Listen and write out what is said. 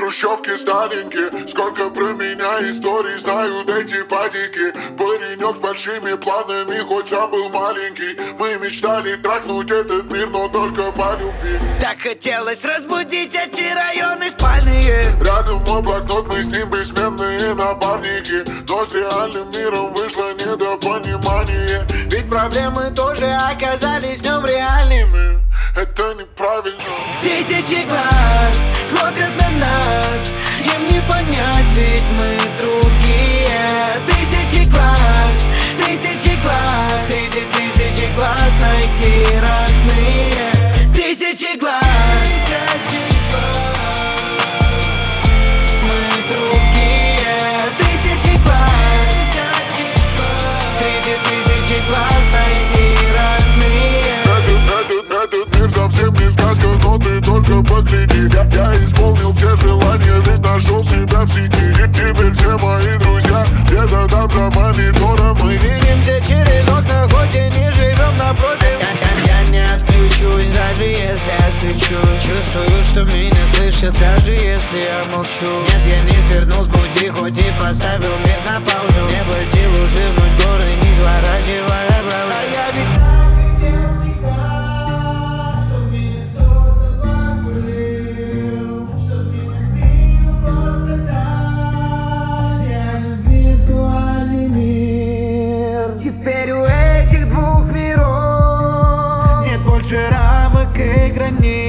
хрущевке Сталинки. Сколько про меня историй знают эти падики. Паренек с большими планами, хоть сам был маленький. Мы мечтали трахнуть этот мир, но только по любви. Так хотелось разбудить эти районы спальные. Рядом мой блокнот, мы с ним бессменные напарники. Но с реальным миром вышло недопонимание. Ведь проблемы тоже оказались днем реальными. Это неправильно. Тысячи глаз смотрят на нас, им не понять, ведь мы другие. Тысячи глаз, среди тысячи глаз найти родные. Тысячи глаз, мы другие. Тысячи глаз, среди тысячи глаз найти родные. Этот мир совсем не сказка, но ты только погляди. Я исполнил все желания, ведь нашел себя в сети. И теперь все мои друзья где-то там за монитором. Мы Видимся через окна, хоть и не живем напротив. Я не отключусь, даже если отключусь. Чувствую, что меня слышат, даже если я молчу. Нет, я не свернул с пути, хоть и поставил мир на паузу. Не под силу свернуть горы, не сворачивая правда. А я ведь теперь у этих двух миров нет больше рамок и границ.